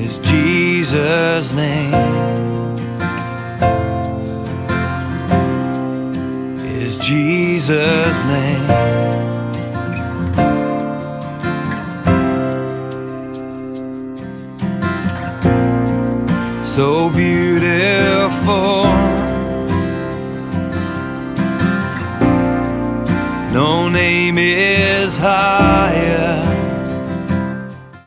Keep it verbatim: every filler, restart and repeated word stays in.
is Jesus' name. Is Jesus' name. So beautiful, no name is higher,